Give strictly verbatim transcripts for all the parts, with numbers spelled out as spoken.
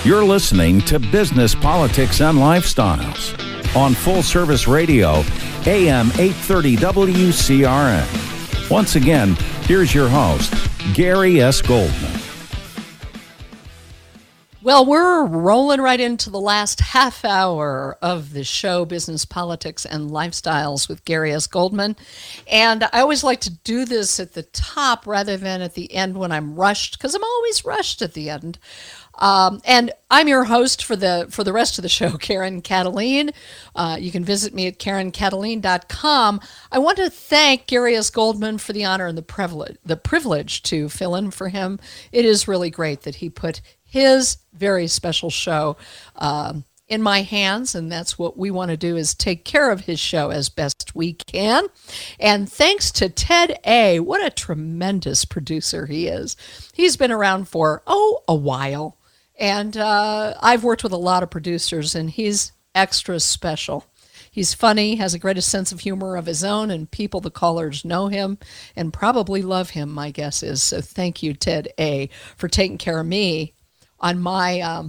You're listening to Business, Politics, and Lifestyles on Full Service Radio, A M eight thirty W C R N. Once again, here's your host, Gary S. Goldman. Well, we're rolling right into the last half hour of the show, Business, Politics, and Lifestyles with Gary S. Goldman. And I always like to do this at the top rather than at the end when I'm rushed, because I'm always rushed at the end. Um, and I'm your host for the for the rest of the show, Karen Kataline. Uh, you can visit me at karen kataline dot com. I want to thank Gary S. Goldman for the honor and the privilege, the privilege to fill in for him. It is really great that he put his very special show um, in my hands, and that's what we want to do, is take care of his show as best we can. And thanks to Ted A. What a tremendous producer he is. He's been around for, oh, a while. And uh, I've worked with a lot of producers, and he's extra special. He's funny, has a great sense of humor of his own, and people, the callers, know him and probably love him, my guess is. So thank you, Ted A., for taking care of me on my um,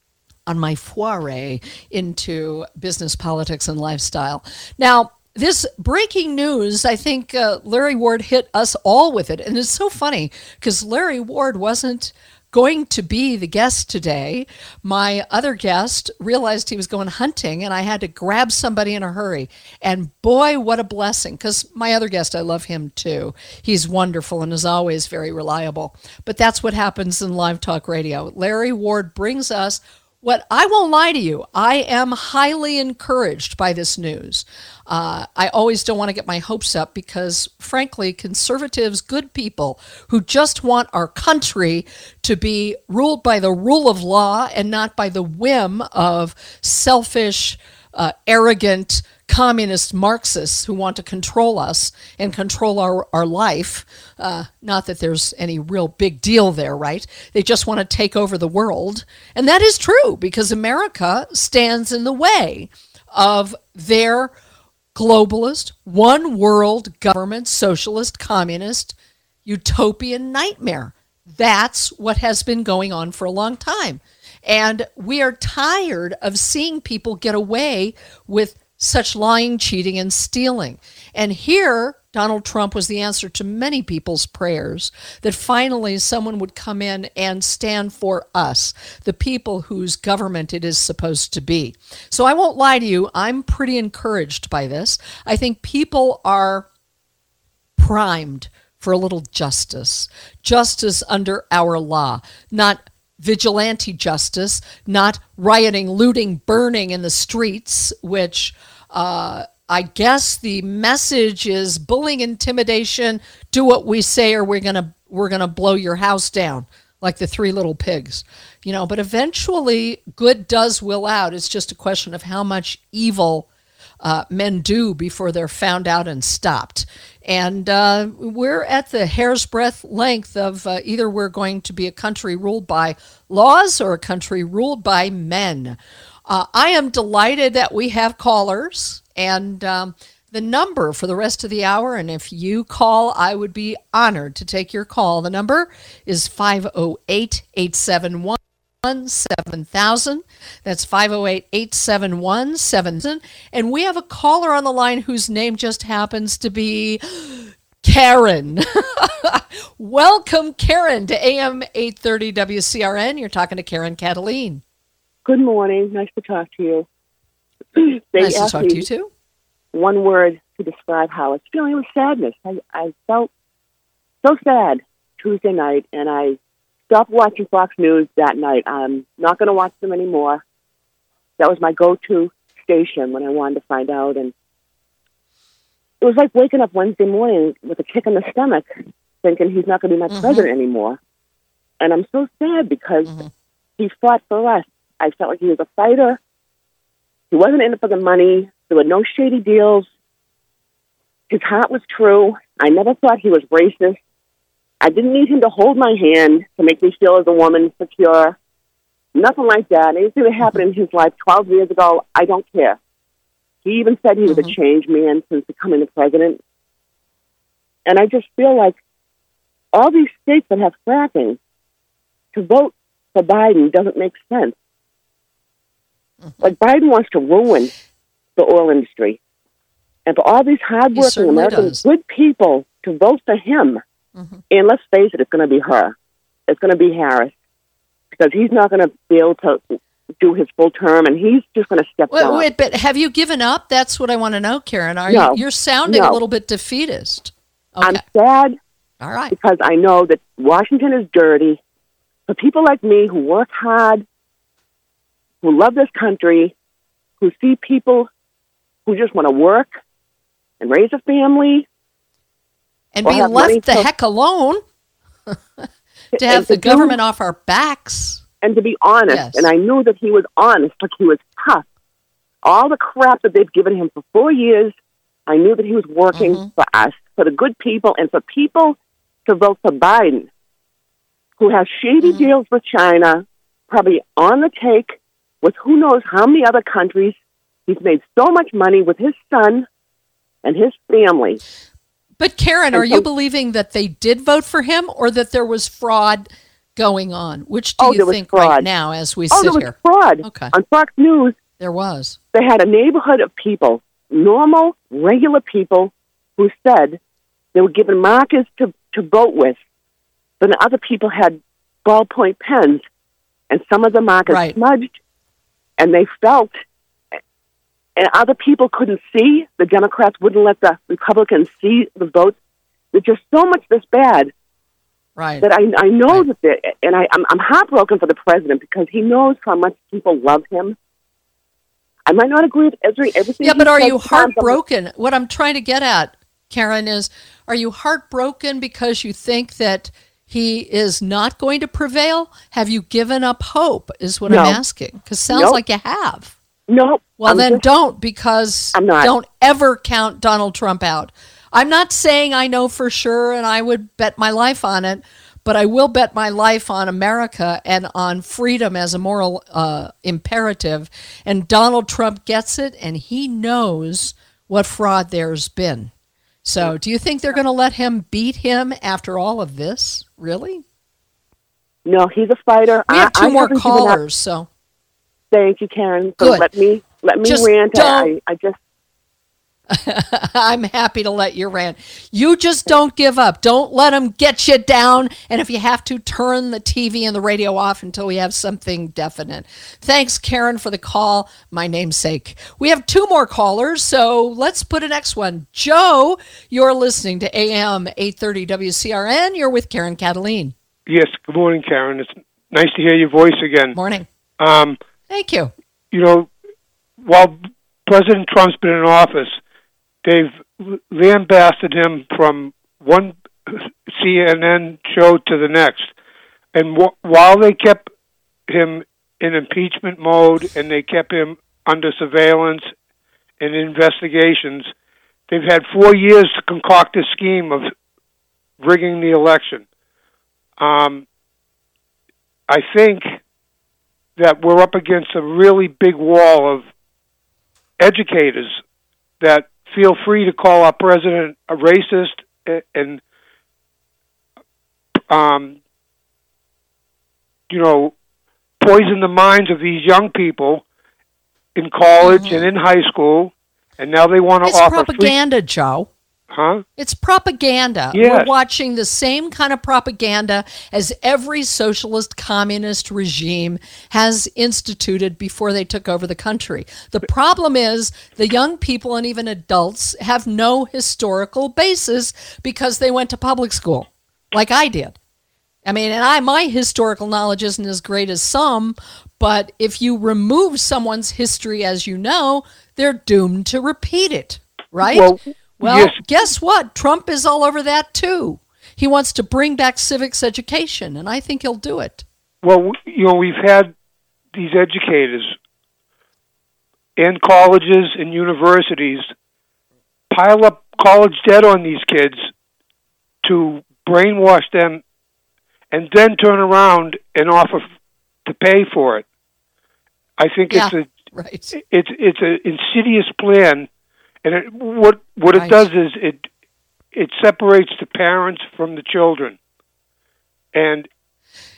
on my foray into business, politics, and lifestyle. Now, this breaking news, I think uh, Larry Ward hit us all with it. And it's so funny because Larry Ward wasn't going to be the guest today. My other guest realized he was going hunting, and I had to grab somebody in a hurry. And boy, what a blessing, because my other guest, I love him too. He's wonderful and is always very reliable. But that's what happens in live talk radio. Larry Ward brings us what, I won't lie to you, I am highly encouraged by this news. Uh, I always don't want to get my hopes up because, frankly, conservatives, good people who just want our country to be ruled by the rule of law and not by the whim of selfish, uh, arrogant, communist Marxists who want to control us and control our, our life. Uh, not that there's any real big deal there, right? They just want to take over the world. And that is true because America stands in the way of their globalist, one world government, socialist, communist, utopian nightmare. That's what has been going on for a long time. And we are tired of seeing people get away with such lying, cheating, and stealing. And here, Donald Trump was the answer to many people's prayers that finally someone would come in and stand for us, the people whose government it is supposed to be. So I won't lie to you, I'm pretty encouraged by this. I think people are primed for a little justice, justice under our law, not vigilante justice, not rioting, looting, burning in the streets, which uh, I guess the message is bullying, intimidation, do what we say or we're gonna we're gonna blow your house down, like the Three Little Pigs. You know, but eventually good does will out. It's just a question of how much evil uh, men do before they're found out and stopped. And uh, we're at the hair's breadth length of uh, either we're going to be a country ruled by laws or a country ruled by men. Uh, I am delighted that we have callers, and um, the number for the rest of the hour, and if you call, I would be honored to take your call. The number is five oh eight, eight seven one, seven thousand. That's five oh eight, eight seven one, seven thousand. And we have a caller on the line whose name just happens to be Karen. Welcome, Karen, to A M eight thirty W C R N. You're talking to Karen Kataline. Good morning. Nice to talk to you. They nice to talk to you, too. One word to describe how I was feeling. It was sadness. I, I felt so sad Tuesday night, and I stopped watching Fox News that night. I'm not going to watch them anymore. That was my go-to station when I wanted to find out. And it was like waking up Wednesday morning with a kick in the stomach, thinking he's not going to be my mm-hmm. president anymore. And I'm so sad because mm-hmm. he fought for us. I felt like he was a fighter. He wasn't in it for the money. There were no shady deals. His heart was true. I never thought he was racist. I didn't need him to hold my hand to make me feel as a woman secure. Nothing like that. Anything that happened in his life twelve years ago, I don't care. He even said he was mm-hmm. a changed man since becoming the president. And I just feel like all these states that have fracking, to vote for Biden doesn't make sense. Mm-hmm. Like Biden wants to ruin the oil industry. And for all these hardworking American does. good people to vote for him, mm-hmm. and let's face it, it's going to be her. It's going to be Harris. Because he's not going to be able to do his full term, and he's just going to step wait, down. Wait, but have you given up? That's what I want to know, Karen. Are no, you, you're sounding no. a little bit defeatist. Okay. I'm sad. All right. Because I know that Washington is dirty. For people like me who work hard, who love this country, who see people who just want to work and raise a family. And be left the to, heck alone to have the to government do, off our backs. And to be honest, yes. and I knew that he was honest, but he was tough. All the crap that they've given him for four years, I knew that he was working mm-hmm. for us, for the good people, and for people to vote for Biden, who has shady mm-hmm. deals with China, probably on the take, with who knows how many other countries. He's made so much money with his son and his family. But Karen, and are so, you believing that they did vote for him or that there was fraud going on? Which do oh, you think fraud. right now as we oh, sit there was here? fraud. Okay. On Fox News, there was. They had a neighborhood of people, normal, regular people, who said they were given markers to, to vote with. Then other people had ballpoint pens, and some of the markers right. smudged, and they felt... And other people couldn't see. The Democrats wouldn't let the Republicans see the votes. There's just so much this bad right. that I, I know right. that, and I, I'm, I'm heartbroken for the president because he knows how much people love him. I might not agree with every, everything. Yeah, but are you heartbroken? What I'm trying to get at, Karen, is are you heartbroken because you think that he is not going to prevail? Have you given up hope is what no. I'm asking? Because sounds nope. like you have. No. Well, I'm then just, don't, because I'm not. Don't ever count Donald Trump out. I'm not saying I know for sure and I would bet my life on it, but I will bet my life on America and on freedom as a moral uh, imperative. And Donald Trump gets it, and he knows what fraud there's been. So do you think they're going to let him beat him after all of this? Really? No, he's a fighter. We have two I, more I callers, so... Thank you, Karen. So Good. let me let me just rant. Don't. I, I just I'm happy to let you rant. You just don't give up. Don't let them get you down. And if you have to, turn the T V and the radio off until we have something definite. Thanks, Karen, for the call. My namesake. We have two more callers, so let's put a next one. Joe, you're listening to A M eight thirty W C R N. You're with Karen Cataline. Yes. Good morning, Karen. It's nice to hear your voice again. Morning. Um, Thank you. You know, while President Trump's been in office, they've lambasted him from one C N N show to the next. And wh- while they kept him in impeachment mode and they kept him under surveillance and investigations, they've had four years to concoct a scheme of rigging the election. Um, I think that we're up against a really big wall of educators that feel free to call our president a racist and, um, you know, poison the minds of these young people in college mm-hmm. and in high school, and now they want to it's offer propaganda, free- Joe. Huh? It's propaganda. Yes. We're watching the same kind of propaganda as every socialist communist regime has instituted before they took over the country. The problem is the young people and even adults have no historical basis because they went to public school, like I did. I mean, and I my historical knowledge isn't as great as some, but if you remove someone's history as you know, they're doomed to repeat it, right? Well, Well, yes. Guess what? Trump is all over that, too. He wants to bring back civics education, and I think he'll do it. Well, you know, we've had these educators and colleges and universities pile up college debt on these kids to brainwash them and then turn around and offer to pay for it. I think yeah, it's a right. it's it's an insidious plan. And it, what what right. it does is it it separates the parents from the children, and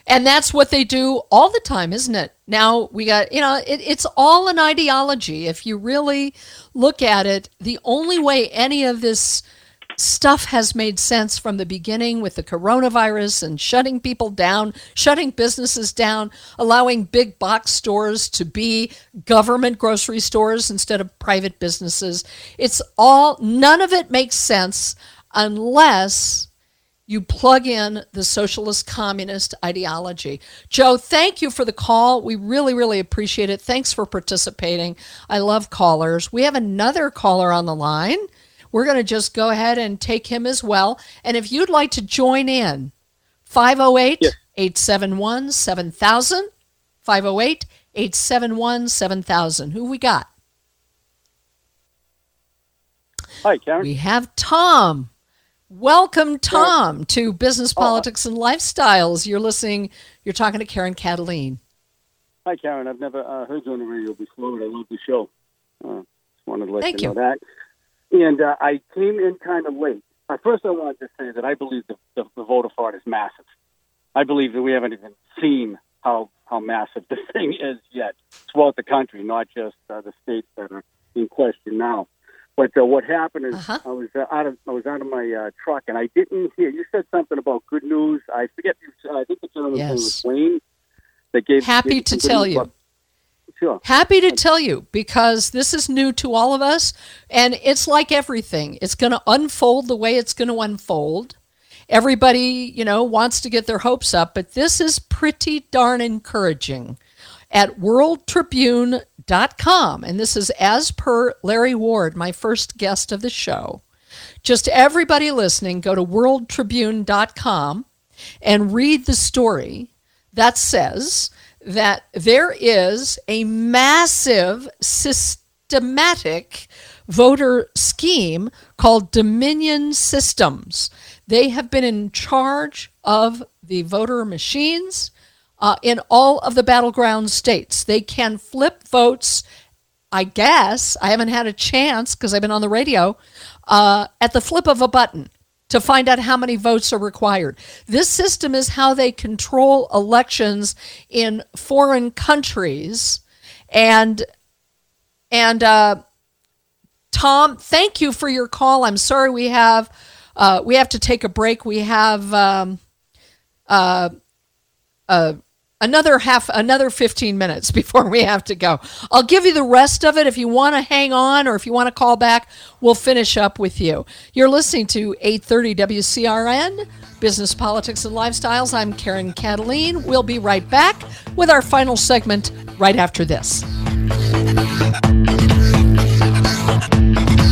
And that's what they do all the time, isn't it? Now we got, you know, it, it's all an ideology. If you really look at it, the only way any of this stuff has made sense from the beginning with the coronavirus and shutting people down, shutting businesses down, allowing big box stores to be government grocery stores instead of private businesses. It's all, none of it makes sense unless you plug in the socialist communist ideology. Joe, thank you for the call. We really, really appreciate it. Thanks for participating. I love callers. We have another caller on the line. We're going to just go ahead and take him as well. And if you'd like to join in, five oh eight, eight seven one, seven thousand, five oh eight, eight seven one, seven thousand. Who we got? Hi, Karen. We have Tom. Welcome, Tom, to Business, Politics, and Lifestyles. You're listening, you're talking to Karen Cataline. Hi, Karen. I've never uh, heard you on the radio before, but I love the show. Uh, just wanted to let Thank you you. know that. And uh, I came in kind of late. Uh, first, I wanted to say that I believe the, the, the voter fraud is massive. I believe that we haven't even seen how, how massive this thing is yet throughout the country, not just uh, the states that are in question now. But uh, what happened is Uh-huh. I was uh, out of I was out of my uh, truck, and I didn't hear. You said something about good news. I forget. You, uh, I think the gentleman's name was Yes. Wayne. That gave Happy gave to some good tell news you. about- Sure. Happy to tell you, because this is new to all of us, and it's like everything. It's going to unfold the way it's going to unfold. Everybody, you know, wants to get their hopes up, but this is pretty darn encouraging. At world tribune dot com, and this is as per Larry Ward, my first guest of the show. Just everybody listening, go to world tribune dot com and read the story that says that there is a massive systematic voter scheme called Dominion Systems. They have been in charge of the voter machines uh, in all of the battleground states. They can flip votes, I guess. I haven't had a chance because I've been on the radio, uh, at the flip of a button to find out how many votes are required. This system is how they control elections in foreign countries. And, and uh, Tom, thank you for your call. I'm sorry we have uh, we have to take a break. We have um, uh, uh, another half, another fifteen minutes before we have to go. I'll give you the rest of it. If you want to hang on or if you want to call back, we'll finish up with you. You're listening to eight thirty W C R N, Business, Politics, and Lifestyles. I'm Karen Cataline. We'll be right back with our final segment right after this.